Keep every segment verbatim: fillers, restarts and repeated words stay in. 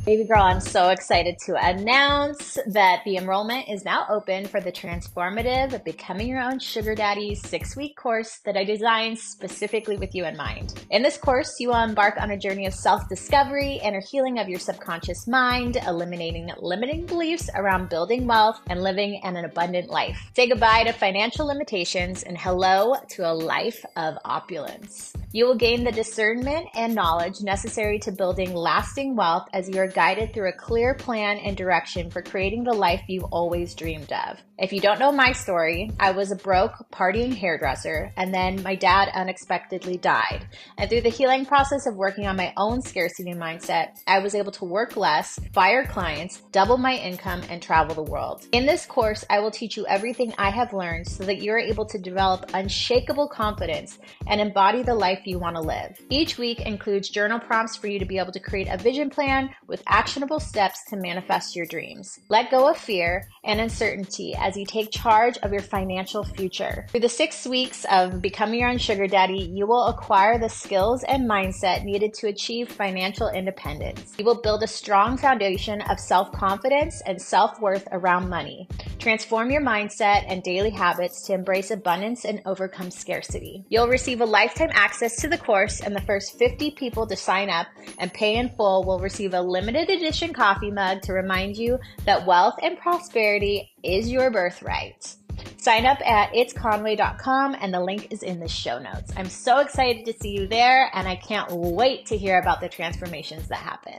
Baby girl, I'm so excited to announce that the enrollment is now open for the transformative Becoming Your Own Sugar Daddy six-week course that I designed specifically with you in mind. In this course, you will embark on a journey of self-discovery, inner healing of your subconscious mind, eliminating limiting beliefs around building wealth and living an abundant life. Say goodbye to financial limitations and hello to a life of opulence. You will gain the discernment and knowledge necessary to building lasting wealth as you are guided through a clear plan and direction for creating the life you've always dreamed of. If you don't know my story, I was a broke, partying hairdresser, and then my dad unexpectedly died. And through the healing process of working on my own scarcity mindset, I was able to work less, fire clients, double my income, and travel the world. In this course, I will teach you everything I have learned so that you're able to develop unshakable confidence and embody the life you want to live. Each week includes journal prompts for you to be able to create a vision plan with actionable steps to manifest your dreams. Let go of fear and uncertainty as you take charge of your financial future. Through the six weeks of Becoming Your Own Sugar Daddy, you will acquire the skills and mindset needed to achieve financial independence. You will build a strong foundation of self-confidence and self-worth around money. Transform your mindset and daily habits to embrace abundance and overcome scarcity. You'll receive a lifetime access to the course, and the first fifty people to sign up and pay in full will receive a limited edition coffee mug to remind you that wealth and prosperity is your birthright. Sign up at its conway dot com and the link is in the show notes. I'm so excited to see you there, and I can't wait to hear about the transformations that happen.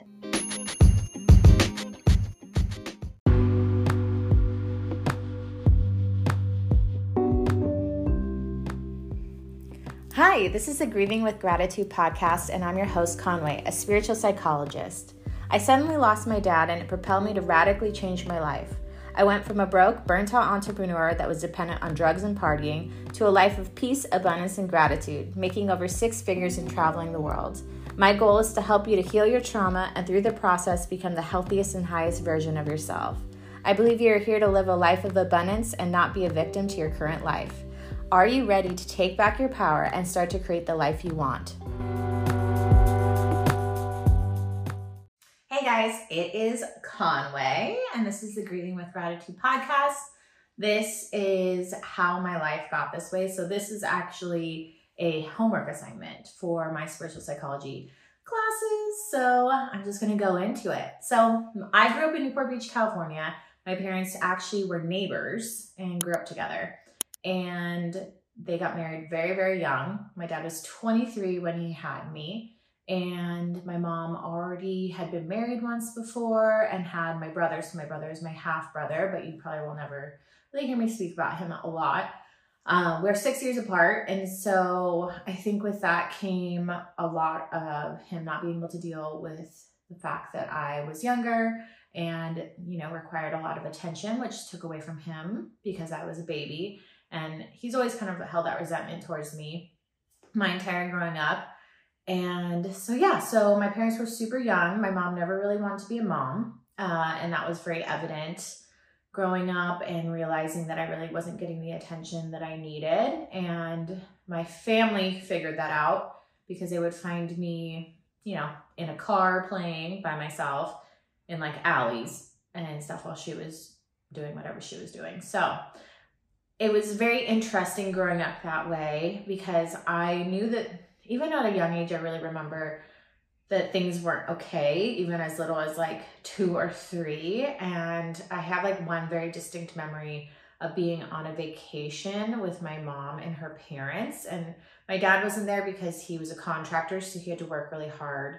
Hi, this is the Grieving with Gratitude podcast, and I'm your host, Conway, a spiritual psychologist. I suddenly lost my dad, and it propelled me to radically change my life. I went from a broke, burnt-out entrepreneur that was dependent on drugs and partying to a life of peace, abundance, and gratitude, making over six figures and traveling the world. My goal is to help you to heal your trauma and through the process become the healthiest and highest version of yourself. I believe you are here to live a life of abundance and not be a victim to your current life. Are you ready to take back your power and start to create the life you want? Hey guys, it is Conway, and this is the Grieving with Gratitude podcast. This is how my life got this way. So this is actually a homework assignment for my spiritual psychology classes. So I'm just going to go into it. So I grew up in Newport Beach, California. My parents actually were neighbors and grew up together. And they got married very, very young. My dad was twenty-three when he had me. And my mom already had been married once before and had my brother. So my brother is my half brother, but you probably will never really hear me speak about him a lot. Um, we're six years apart. And so I think with that came a lot of him not being able to deal with the fact that I was younger and, you know, required a lot of attention, which took away from him because I was a baby. And he's always kind of held that resentment towards me my entire growing up. And so, yeah, so my parents were super young. My mom never really wanted to be a mom. Uh, and that was very evident growing up and realizing that I really wasn't getting the attention that I needed. And my family figured that out because they would find me, you know, in a car playing by myself in like alleys and stuff while she was doing whatever she was doing. So it was very interesting growing up that way because I knew that even at a young age, I really remember that things weren't okay, even as little as like two or three. And I have like one very distinct memory of being on a vacation with my mom and her parents. And my dad wasn't there because he was a contractor, so he had to work really hard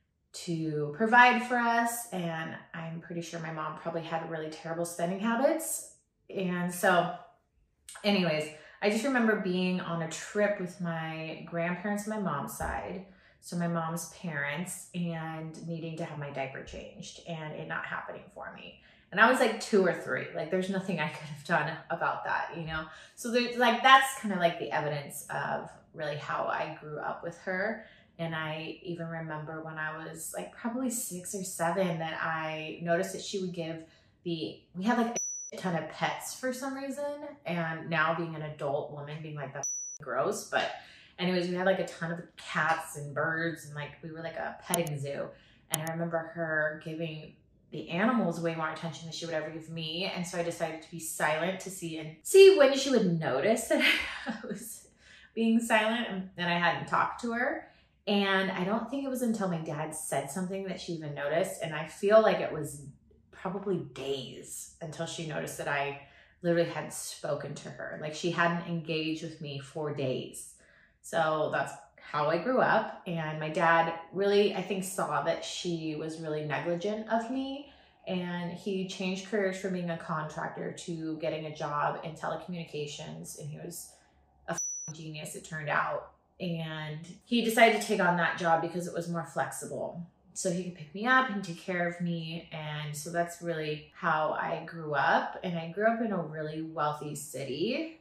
to provide for us. And I'm pretty sure my mom probably had really terrible spending habits. And so anyways, I just remember being on a trip with my grandparents on my mom's side, so my mom's parents, and needing to have my diaper changed and it not happening for me. And I was like two or three, like there's nothing I could have done about that, you know? So there's like, that's kind of like the evidence of really how I grew up with her. And I even remember when I was like probably six or seven that I noticed that she would give the, we had like a ton of pets for some reason. And now being an adult woman being like, that's gross. But anyways, we had like a ton of cats and birds and like, we were like a petting zoo. And I remember her giving the animals way more attention than she would ever give me. And so I decided to be silent to see and see when she would notice that I was being silent and, and I hadn't talked to her. And I don't think it was until my dad said something that she even noticed. And I feel like it was probably days until she noticed that I literally had spoken to her. Like she hadn't engaged with me for days. So that's how I grew up. And my dad really, I think, saw that she was really negligent of me. And he changed careers from being a contractor to getting a job in telecommunications. And he was a genius, it turned out. And he decided to take on that job because it was more flexible. So he could pick me up and take care of me. And so that's really how I grew up. And I grew up in a really wealthy city.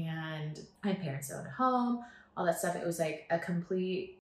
And my parents owned a home, all that stuff. It was like a complete,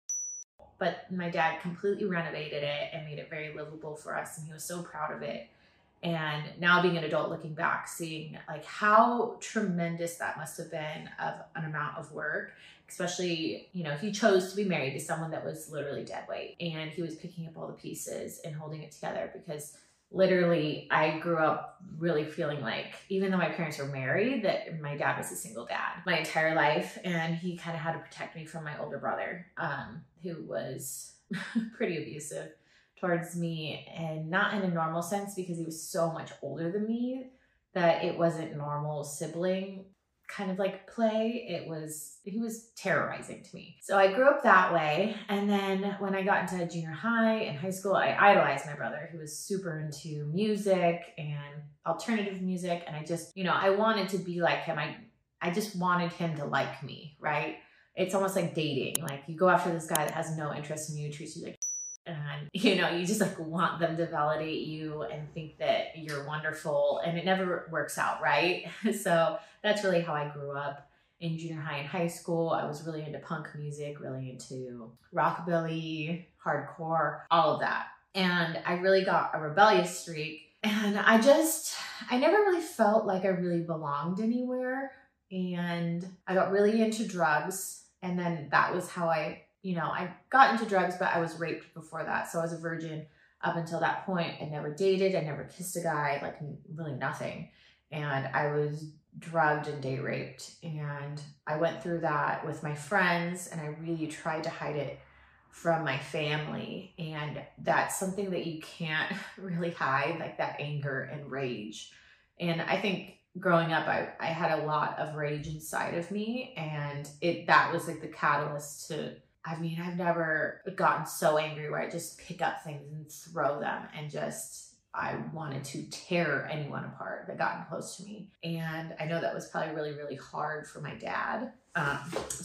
but my dad completely renovated it and made it very livable for us. And he was so proud of it. And now being an adult, looking back, seeing like how tremendous that must have been of an amount of work, especially, you know, he chose to be married to someone that was literally dead weight, and he was picking up all the pieces and holding it together, because literally I grew up really feeling like, even though my parents were married, that my dad was a single dad my entire life. And he kind of had to protect me from my older brother, um, who was pretty abusive towards me, and not in a normal sense, because he was so much older than me that it wasn't normal sibling kind of like play. It was, he was terrorizing to me. So I grew up that way. And then when I got into junior high and high school, I idolized my brother, who was super into music and alternative music. And I just, you know, I wanted to be like him. I, I just wanted him to like me, right? It's almost like dating. Like you go after this guy that has no interest in you, treats you like, and you know, you just like want them to validate you and think that you're wonderful, and it never works out, right? So that's really how I grew up in junior high and high school. I was really into punk music, really into rockabilly, hardcore, all of that. And I really got a rebellious streak, and I just, I never really felt like I really belonged anywhere. And I got really into drugs, and then that was how I, you know, I got into drugs, but I was raped before that. So I was a virgin up until that point. I never dated. I never kissed a guy, like really nothing. And I was drugged and date raped. And I went through that with my friends, and I really tried to hide it from my family. And that's something that you can't really hide, like that anger and rage. And I think growing up, I, I had a lot of rage inside of me, and it, that was like the catalyst to, I mean, I've never gotten so angry where I just pick up things and throw them, and just, I wanted to tear anyone apart that got close to me. And I know that was probably really, really hard for my dad. Um,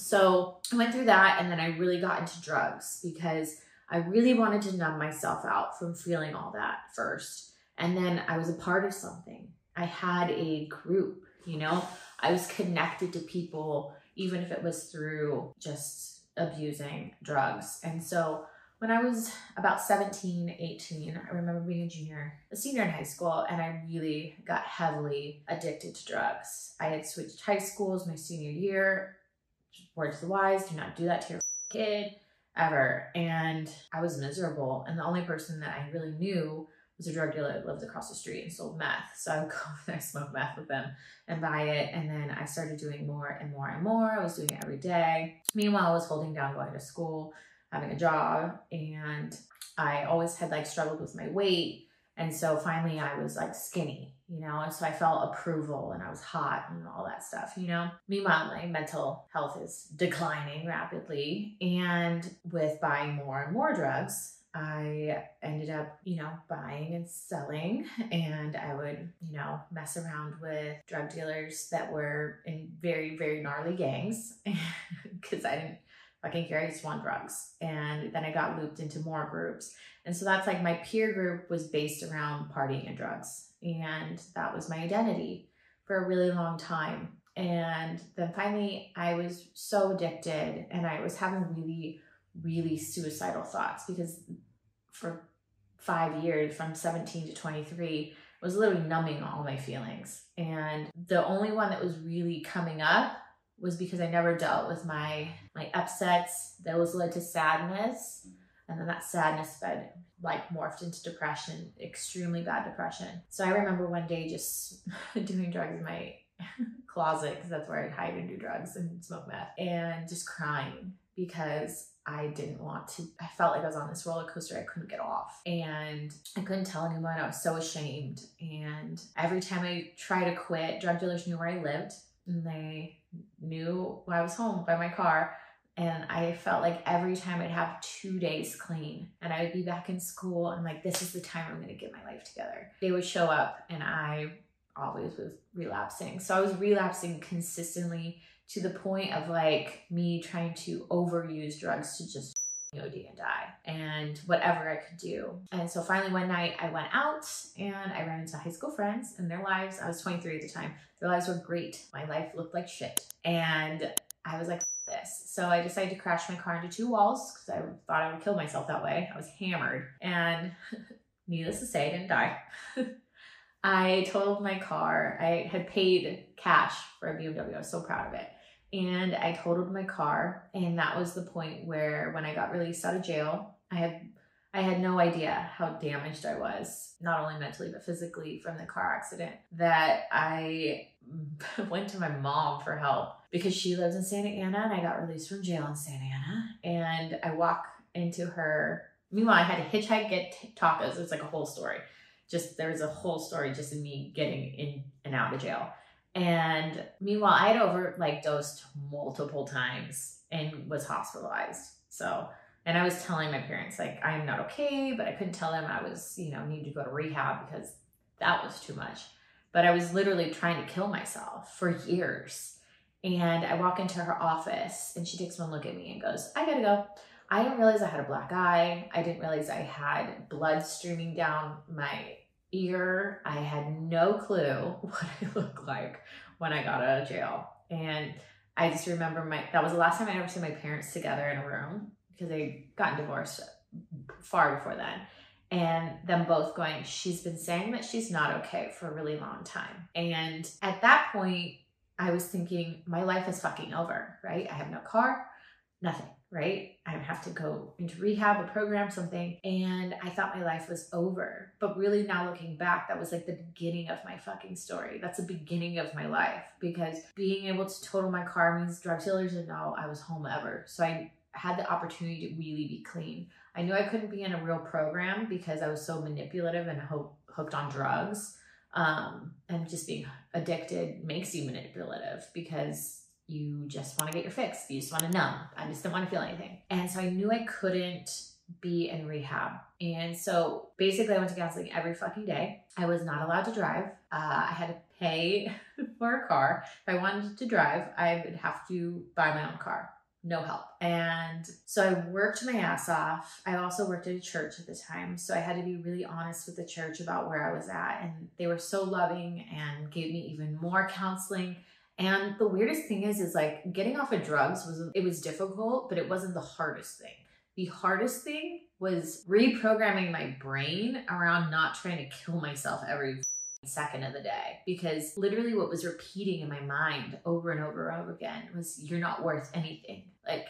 so I went through that, and then I really got into drugs because I really wanted to numb myself out from feeling all that first. And then I was a part of something. I had a group, you know, I was connected to people, even if it was through just abusing drugs. And so when I was about seventeen, eighteen, I remember being a junior, a senior in high school, and I really got heavily addicted to drugs. I had switched high schools my senior year. Word to the wise, do not do that to your kid, ever. And I was miserable. And the only person that I really knew was a drug dealer that lived across the street and sold meth. So I would go and I smoked meth with them and buy it. And then I started doing more and more and more. I was doing it every day. Meanwhile, I was holding down going to school, having a job, and I always had like struggled with my weight. And so finally I was like skinny, you know, and so I felt approval and I was hot and all that stuff, you know. Meanwhile, my mental health is declining rapidly. And with buying more and more drugs, I ended up, you know, buying and selling, and I would, you know, mess around with drug dealers that were in very, very gnarly gangs because I didn't fucking care. I just want drugs. And then I got looped into more groups. And so that's like my peer group was based around partying and drugs. And that was my identity for a really long time. And then finally I was so addicted, and I was having really really suicidal thoughts, because for five years, from seventeen to twenty-three, I was literally numbing all my feelings. And the only one that was really coming up was because I never dealt with my, my upsets. Those led to sadness. And then that sadness sped, like morphed into depression, extremely bad depression. So I remember one day just doing drugs in my closet, because that's where I'd hide and do drugs and smoke meth, and just crying because I didn't want to, I felt like I was on this roller coaster I couldn't get off, and I couldn't tell anyone. I was so ashamed. And every time I tried to quit, drug dealers knew where I lived, and they knew I was home by my car. And I felt like every time I'd have two days clean and I would be back in school, and like, this is the time I'm going to get my life together. They would show up and I always was relapsing. So I was relapsing consistently, to the point of like me trying to overuse drugs to just O D and die, and whatever I could do. And so finally one night I went out and I ran into high school friends, and their lives, I was twenty-three at the time, their lives were great. My life looked like shit. And I was like, this. So I decided to crash my car into two walls because I thought I would kill myself that way. I was hammered, and needless to say, I didn't die. I totaled my car. I had paid cash for a B M W. I was so proud of it. And I totaled my car. And that was the point where, when I got released out of jail, I had I had no idea how damaged I was, not only mentally, but physically, from the car accident, that I went to my mom for help, because she lives in Santa Ana and I got released from jail in Santa Ana. And I walk into her, meanwhile, I had to hitchhike, get tacos. It's like a whole story. Just, there was a whole story just in me getting in and out of jail. And meanwhile, I had over like dosed multiple times and was hospitalized. So, and I was telling my parents, like, I'm not okay, but I couldn't tell them I was, you know, needed to go to rehab because that was too much. But I was literally trying to kill myself for years. And I walk into her office and she takes one look at me and goes, I gotta go. I didn't realize I had a black eye. I didn't realize I had blood streaming down my ear. I had no clue what I looked like when I got out of jail. And I just remember my, that was the last time I ever seen my parents together in a room, because they got divorced far before then. And them both going, she's been saying that she's not okay for a really long time. And at that point, I was thinking, my life is fucking over, right? I have no car, nothing, right? I have to go into rehab, a program, something. And I thought my life was over. But really, now looking back, that was like the beginning of my fucking story. That's the beginning of my life, because being able to total my car means drug dealers didn't know I was home ever. So I had the opportunity to really be clean. I knew I couldn't be in a real program because I was so manipulative and ho- hooked on drugs. Um, and just being addicted makes you manipulative, because you just want to get your fix. You just want to numb. I just didn't want to feel anything. And so I knew I couldn't be in rehab. And so basically I went to counseling every fucking day. I was not allowed to drive. Uh, I had to pay for a car. If I wanted to drive, I would have to buy my own car. No help. And so I worked my ass off. I also worked at a church at the time. So I had to be really honest with the church about where I was at. And they were so loving and gave me even more counseling. And the weirdest thing is, is like getting off of drugs was, it was difficult, but it wasn't the hardest thing. The hardest thing was reprogramming my brain around not trying to kill myself every second of the day, because literally what was repeating in my mind over and over and over again was, you're not worth anything. Like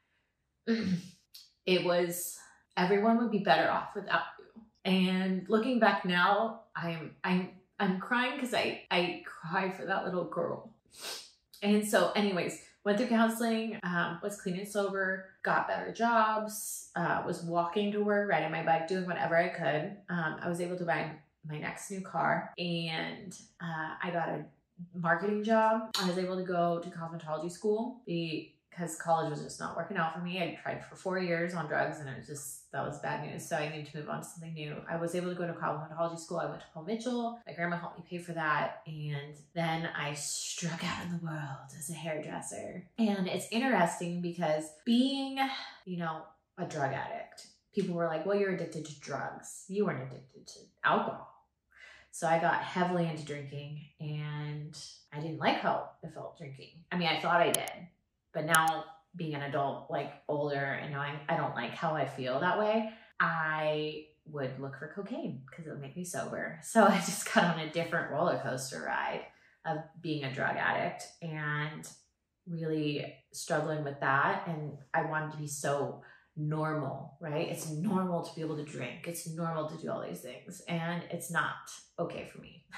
it was, everyone would be better off without you. And looking back now, I'm I'm I'm crying because I I cry for that little girl. And so anyways, went through counseling, um, was clean and sober, got better jobs, uh, was walking to work, riding my bike, doing whatever I could. Um, I was able to buy my next new car, and uh, I got a marketing job. I was able to go to cosmetology school because college was just not working out for me. I tried for four years on drugs, and it was just, that was bad news. So I needed to move on to something new. I was able to go to cosmetology school. I went to Paul Mitchell. My grandma helped me pay for that. And then I struck out in the world as a hairdresser. And it's interesting because being, you know, a drug addict, people were like, well, you're addicted to drugs. You weren't addicted to alcohol. So I got heavily into drinking, and I didn't like how it felt drinking. I mean, I thought I did, but now being an adult, like older, and knowing I don't like how I feel that way, I would look for cocaine because it would make me sober. So I just got on a different roller coaster ride of being a drug addict and really struggling with that. And I wanted to be so normal, right? It's normal to be able to drink. It's normal to do all these things. And it's not okay for me.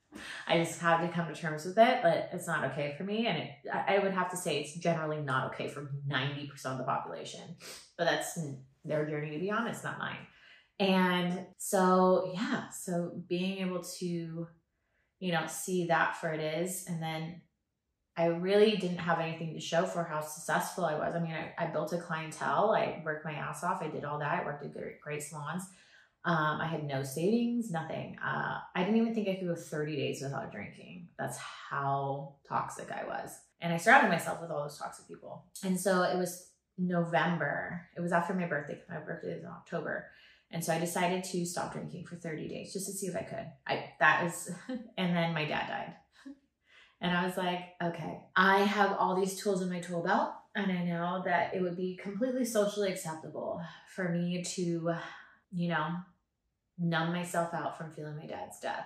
I just have to come to terms with it, but it's not okay for me. And it, I would have to say it's generally not okay for ninety percent of the population, but that's their journey to be on. It's not mine. And so, yeah, so being able to, you know, see that for it is, and then I really didn't have anything to show for how successful I was. I mean, I, I built a clientele. I worked my ass off. I did all that. I worked at great, great salons. Um, I had no savings, nothing. Uh, I didn't even think I could go thirty days without drinking. That's how toxic I was. And I surrounded myself with all those toxic people. And so it was November. It was after my birthday. My birthday is in October. And so I decided to stop drinking for thirty days just to see if I could. I, that was, and then my dad died. And I was like, okay, I have all these tools in my tool belt. And I know that it would be completely socially acceptable for me to, you know, numb myself out from feeling my dad's death.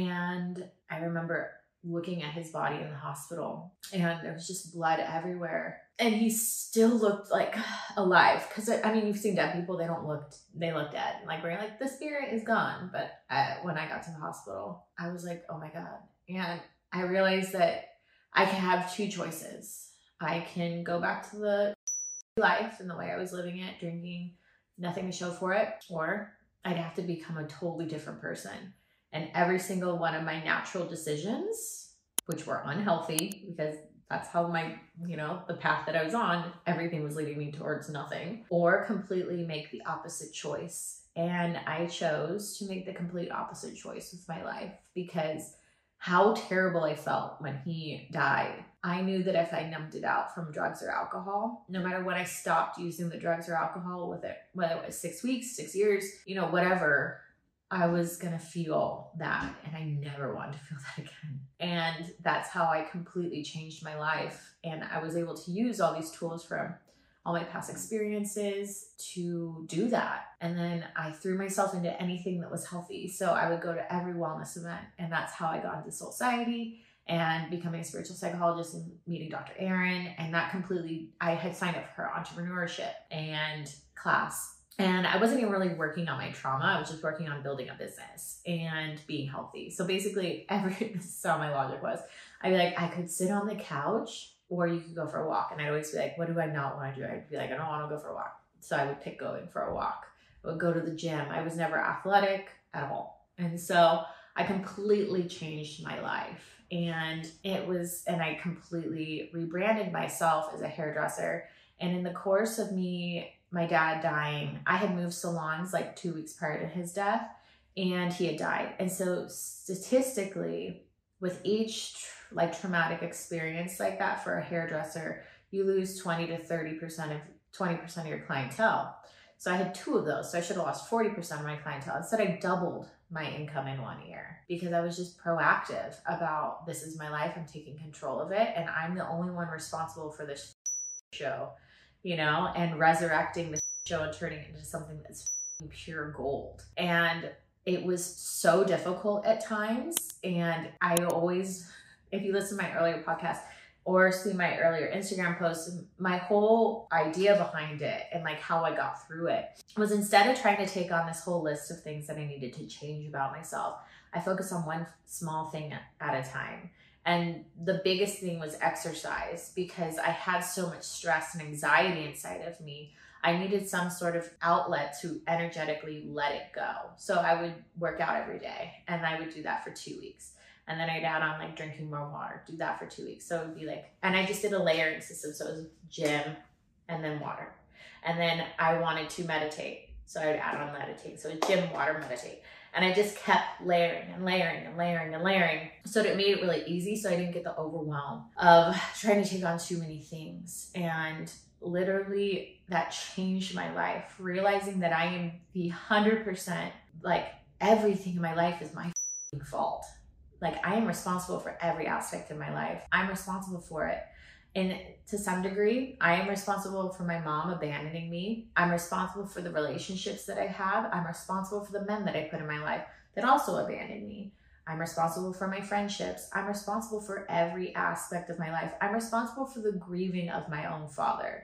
And I remember looking at his body in the hospital and there was just blood everywhere. And he still looked like alive. Cause I mean, you've seen dead people, they don't look, they look dead. Like we're like, the spirit is gone. But I, when I got to the hospital, I was like, oh my God. And I realized that I can have two choices. I can go back to the life and the way I was living it, drinking, nothing to show for it, or I'd have to become a totally different person. And every single one of my natural decisions, which were unhealthy because that's how my, you know, the path that I was on, everything was leading me towards nothing, or completely make the opposite choice. And I chose to make the complete opposite choice with my life because how terrible I felt when he died. I knew that if I numbed it out from drugs or alcohol, no matter when I stopped using the drugs or alcohol, with it, whether it was six weeks, six years, you know, whatever, I was going to feel that. And I never wanted to feel that again. And that's how I completely changed my life. And I was able to use all these tools from all my past experiences to do that. And then I threw myself into anything that was healthy. So I would go to every wellness event, and that's how I got into Soulciety and becoming a spiritual psychologist and meeting Doctor Erin. And that completely, I had signed up for her entrepreneurship and class. And I wasn't even really working on my trauma. I was just working on building a business and being healthy. So basically every, this is how my logic was. I'd be like, I could sit on the couch or you could go for a walk. And I'd always be like, what do I not want to do? I'd be like, I don't want to go for a walk. So I would pick going for a walk. I would go to the gym. I was never athletic at all. And so I completely changed my life. And it was, and I completely rebranded myself as a hairdresser. And in the course of me, my dad dying, I had moved salons like two weeks prior to his death, and he had died. And so statistically, with each like traumatic experience like that for a hairdresser, you lose twenty to thirty percent of twenty percent of your clientele. So I had two of those. So I should have lost forty percent of my clientele. Instead, I doubled my income in one year because I was just proactive about this is my life. I'm taking control of it. And I'm the only one responsible for this show, you know, and resurrecting the show and turning it into something that's pure gold. And it was so difficult at times. And I always, if you listen to my earlier podcast or see my earlier Instagram posts, my whole idea behind it and like how I got through it was instead of trying to take on this whole list of things that I needed to change about myself, I focused on one small thing at a time. And the biggest thing was exercise because I had so much stress and anxiety inside of me. I needed some sort of outlet to energetically let it go. So I would work out every day and I would do that for two weeks. And then I'd add on like drinking more water, do that for two weeks. So it would be like, and I just did a layering system. So it was gym and then water. And then I wanted to meditate. So I would add on meditate. So it's gym, water, meditate. And I just kept layering and layering and layering and layering. So it made it really easy. So I didn't get the overwhelm of trying to take on too many things. And literally that changed my life, realizing that I am the one hundred percent, like everything in my life is my fault. Like I am responsible for every aspect of my life. I'm responsible for it. And to some degree, I am responsible for my mom abandoning me. I'm responsible for the relationships that I have. I'm responsible for the men that I put in my life that also abandoned me. I'm responsible for my friendships. I'm responsible for every aspect of my life. I'm responsible for the grieving of my own father.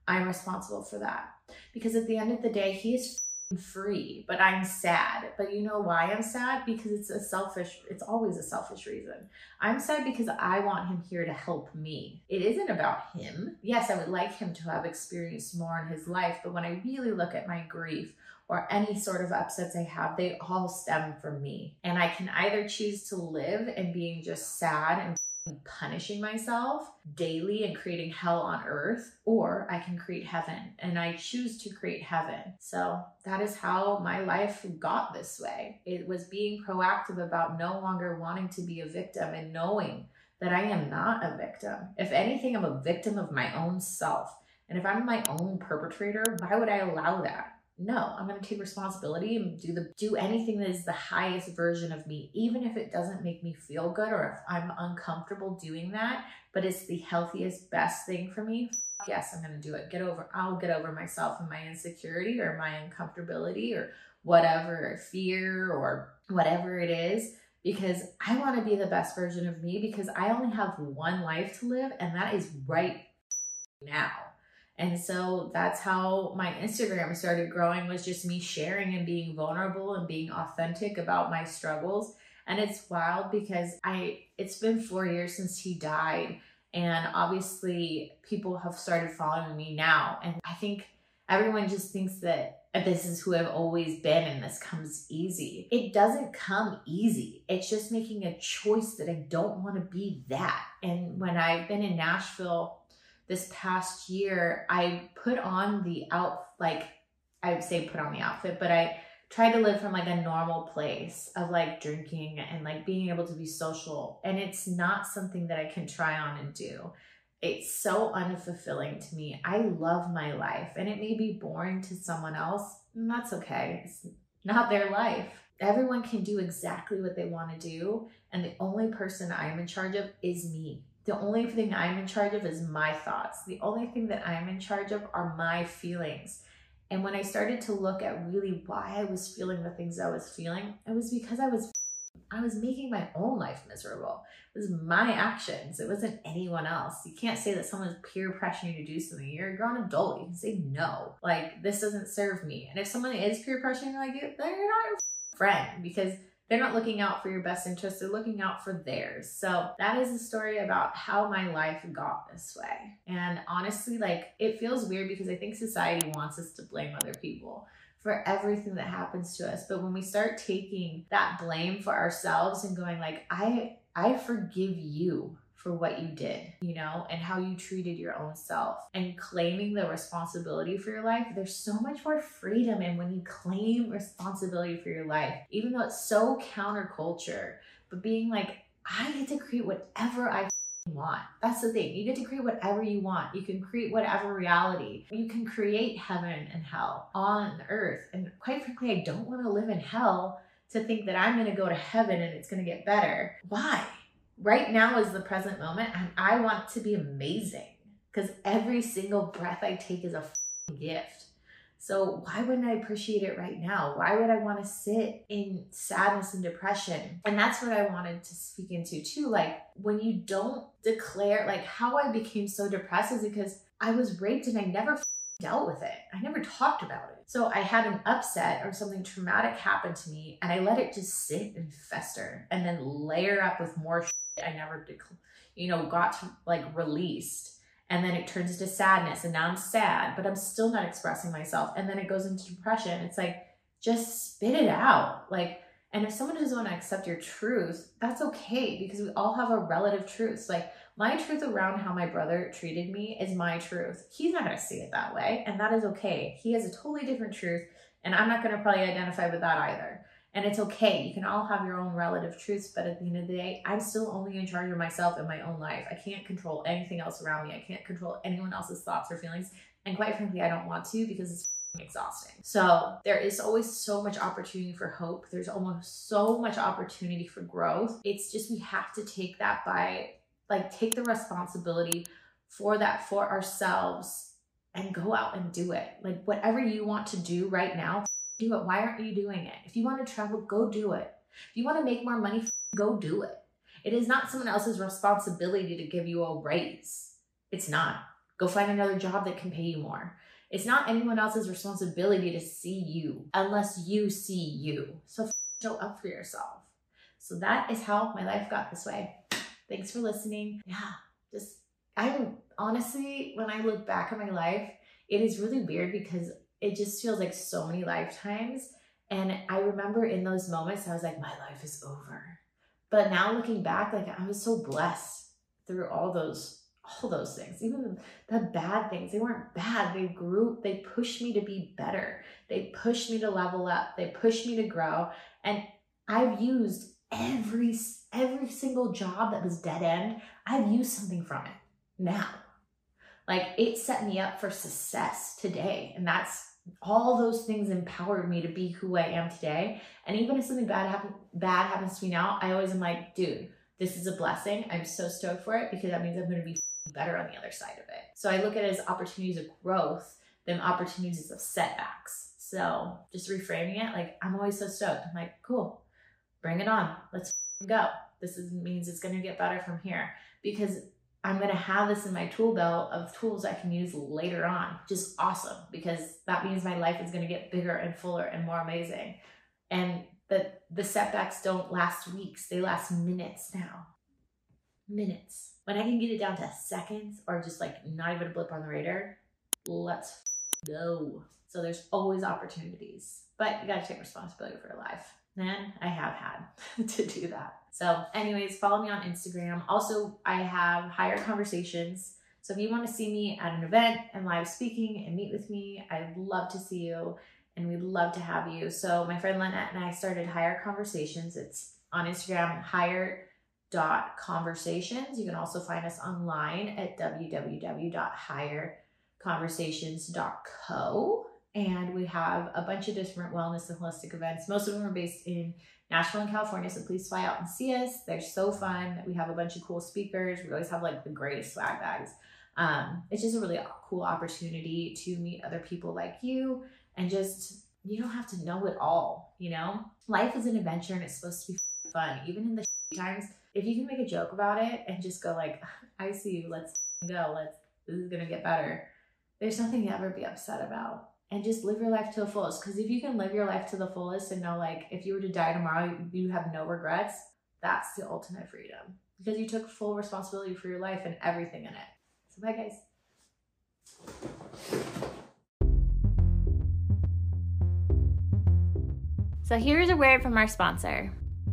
I'm responsible for that. Because at the end of the day, he is free, but I'm sad. But you know why I'm sad? Because it's a selfish, it's always a selfish reason. I'm sad because I want him here to help me. It isn't about him. Yes, I would like him to have experienced more in his life, but when I really look at my grief or any sort of upsets I have, they all stem from me. And I can either choose to live in being just sad and punishing myself daily and creating hell on earth, or I can create heaven, and I choose to create heaven. So that is how my life got this way. It was being proactive about no longer wanting to be a victim and knowing that I am not a victim. If anything, I'm a victim of my own self. And if I'm my own perpetrator, why would I allow that? No, I'm going to take responsibility and do the do anything that is the highest version of me, even if it doesn't make me feel good or if I'm uncomfortable doing that, but it's the healthiest, best thing for me. Yes, I'm going to do it. Get over, I'll get over myself and my insecurity or my uncomfortability or whatever, fear or whatever it is, because I want to be the best version of me, because I only have one life to live, and that is right now. And so that's how my Instagram started growing, was just me sharing and being vulnerable and being authentic about my struggles. And it's wild because I, it's been four years since he died. And obviously people have started following me now. And I think everyone just thinks that this is who I've always been and this comes easy. It doesn't come easy. It's just making a choice that I don't want to be that. And when I've been in Nashville this past year, I put on the out, like I would say put on the outfit, but I tried to live from like a normal place of like drinking and like being able to be social. And it's not something that I can try on and do. It's so unfulfilling to me. I love my life, and it may be boring to someone else, and that's okay. It's not their life. Everyone can do exactly what they want to do. And the only person I'm in charge of is me. The only thing I'm in charge of is my thoughts. The only thing that I'm in charge of are my feelings. And when I started to look at really why I was feeling the things I was feeling, it was because I was I was making my own life miserable. It was my actions. It wasn't anyone else. You can't say that someone's peer pressuring you to do something. You're a grown adult. You can say no. Like, this doesn't serve me. And if someone is peer pressuring you like it, then you're not your friend, because they're not looking out for your best interest. They're looking out for theirs. So that is the story about how my life got this way. And honestly, like, it feels weird because I think society wants us to blame other people for everything that happens to us. But when we start taking that blame for ourselves and going like, I, I forgive you for what you did, you know, and how you treated your own self, and claiming the responsibility for your life, there's so much more freedom. And when you claim responsibility for your life, even though it's so counterculture, but being like, I get to create whatever I want. That's the thing. You get to create whatever you want. You can create whatever reality. You can create heaven and hell on earth. And quite frankly, I don't want to live in hell to think that I'm going to go to heaven and it's going to get better. Why? Right now is the present moment, and I want to be amazing, because every single breath I take is a gift. So why wouldn't I appreciate it right now? Why would I want to sit in sadness and depression? And that's what I wanted to speak into too. Like, when you don't declare, like, how I became so depressed is because I was raped and I never dealt with it. I never talked about it. So I had an upset or something traumatic happen to me, and I let it just sit and fester and then layer up with more shit I never, you know, got to like released. And then it turns into sadness, and now I'm sad, but I'm still not expressing myself. And then it goes into depression. It's like, just spit it out. Like, and if someone doesn't want to accept your truth, that's okay, because we all have a relative truth. Like, my truth around how my brother treated me is my truth. He's not going to see it that way, and that is okay. He has a totally different truth, and I'm not going to probably identify with that either. And it's okay. You can all have your own relative truths, but at the end of the day, I'm still only in charge of myself and my own life. I can't control anything else around me. I can't control anyone else's thoughts or feelings. And quite frankly, I don't want to, because it's exhausting. So there is always so much opportunity for hope. There's almost so much opportunity for growth. It's just, we have to take that by, like, take the responsibility for that for ourselves and go out and do it. Like, whatever you want to do right now, do it. Why aren't you doing it? If you want to travel, go do it. If you want to make more money, go do it. It is not someone else's responsibility to give you a raise. It's not. Go find another job that can pay you more. It's not anyone else's responsibility to see you unless you see you. So show up for yourself. So that is how my life got this way. Thanks for listening. Yeah, just, I'm honestly, when I look back at my life, it is really weird because it just feels like so many lifetimes. And I remember in those moments, I was like, my life is over. But now looking back, like I was so blessed through all those, all those things, even the bad things. They weren't bad. They grew, they pushed me to be better. They pushed me to level up. They pushed me to grow. And I've used every, every single job that was dead end. I've used something from it now. Like it set me up for success today. And that's all those things empowered me to be who I am today. And even if something bad happen, bad happens to me now, I always am like, dude, this is a blessing. I'm so stoked for it because that means I'm going to be better on the other side of it. So I look at it as opportunities of growth than opportunities of setbacks. So just reframing it, like I'm always so stoked. I'm like, cool, bring it on. Let's go. This is, means it's going to get better from here because I'm going to have this in my tool belt of tools I can use later on, which is awesome because that means my life is going to get bigger and fuller and more amazing. And the, the setbacks don't last weeks. They last minutes now. Minutes. When I can get it down to seconds or just like not even a blip on the radar, let's go. So there's always opportunities, but you got to take responsibility for your life. And I have had to do that. So anyways, follow me on Instagram. Also, I have Higher Conversations. So if you want to see me at an event and live speaking and meet with me, I'd love to see you and we'd love to have you. So my friend Lynette and I started Higher Conversations. It's on Instagram, higher dot conversations. You can also find us online at w w w dot higher conversations dot co. And we have a bunch of different wellness and holistic events. Most of them are based in Nashville and California, so please fly out and see us. They're so fun. We have a bunch of cool speakers. We always have like the greatest swag bags. Um, it's just a really cool opportunity to meet other people like you and just, you don't have to know it all, you know? Life is an adventure and it's supposed to be fun. Even in the times, if you can make a joke about it and just go like, I see you, let's go, let's, this is gonna get better. There's nothing to ever be upset about. And just live your life to the fullest. Because if you can live your life to the fullest and know like, if you were to die tomorrow, you have no regrets, that's the ultimate freedom. Because you took full responsibility for your life and everything in it. So bye guys. So here's a word from our sponsor.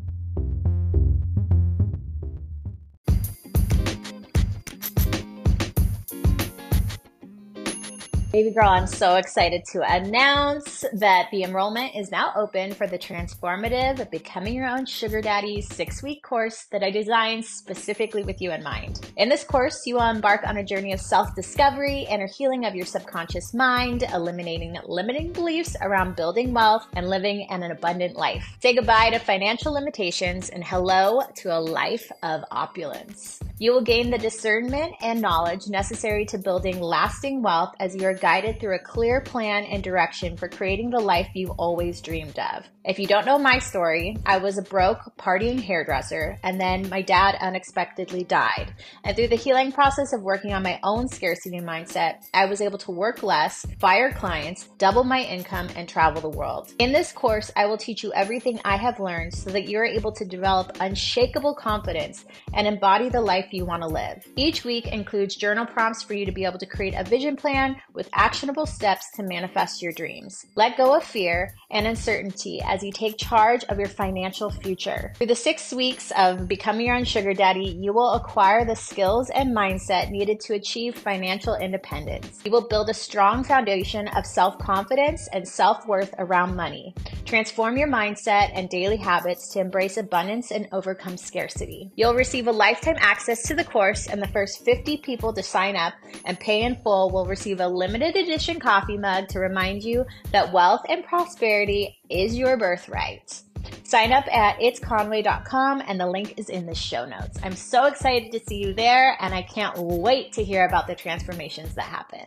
Baby girl, I'm so excited to announce that the enrollment is now open for the transformative Becoming Your Own Sugar Daddy six-week course that I designed specifically with you in mind. In this course, you will embark on a journey of self-discovery, inner healing of your subconscious mind, eliminating limiting beliefs around building wealth and living an abundant life. Say goodbye to financial limitations and hello to a life of opulence. You will gain the discernment and knowledge necessary to building lasting wealth as you are guided through a clear plan and direction for creating the life you've always dreamed of. If you don't know my story, I was a broke, partying hairdresser, and then my dad unexpectedly died. And through the healing process of working on my own scarcity mindset, I was able to work less, fire clients, double my income, and travel the world. In this course, I will teach you everything I have learned so that you're able to develop unshakable confidence and embody the life you want to live. Each week includes journal prompts for you to be able to create a vision plan with actionable steps to manifest your dreams. Let go of fear and uncertainty as you take charge of your financial future. Through the six weeks of Becoming Your Own Sugar Daddy, you will acquire the skills and mindset needed to achieve financial independence. You will build a strong foundation of self-confidence and self-worth around money. Transform your mindset and daily habits to embrace abundance and overcome scarcity. You'll receive a lifetime access to the course, and the first fifty people to sign up and pay in full will receive a limited edition coffee mug to remind you that wealth and prosperity is your birthright. Sign up at its conway dot com and the link is in the show notes. I'm so excited to see you there and I can't wait to hear about the transformations that happen.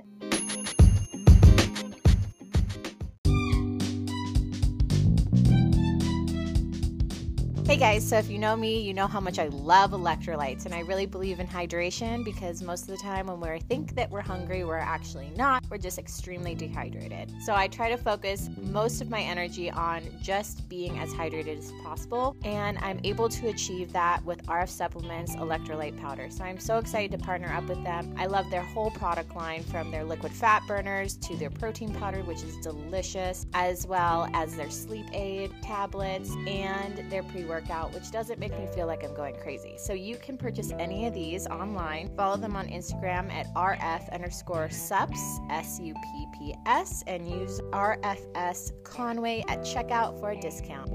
Hey Hey guys, so if you know me, you know how much I love electrolytes, and I really believe in hydration because most of the time when we think that we're hungry, we're actually not. We're just extremely dehydrated. So I try to focus most of my energy on just being as hydrated as possible, and I'm able to achieve that with R F Supplements electrolyte powder. So I'm so excited to partner up with them. I love their whole product line, from their liquid fat burners to their protein powder, which is delicious, as well as their sleep aid tablets and their pre-workout, which doesn't make me feel like I'm going crazy. So you can purchase any of these online. Follow them on Instagram at R F underscore sups, S U P P S, and use R F S Conway at checkout for a discount.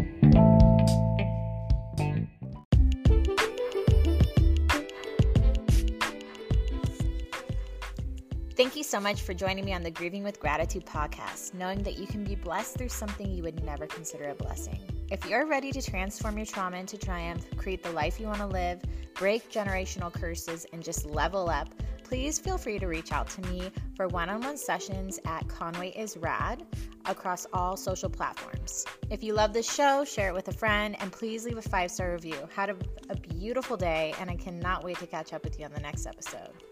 Thank you so much for joining me on the Grieving with Gratitude podcast, knowing that you can be blessed through something you would never consider a blessing. If you're ready to transform your trauma into triumph, create the life you want to live, break generational curses, and just level up, please feel free to reach out to me for one-on-one sessions at Conway is Rad across all social platforms. If you love this show, share it with a friend, and please leave a five-star review. Have a, a beautiful day, and I cannot wait to catch up with you on the next episode.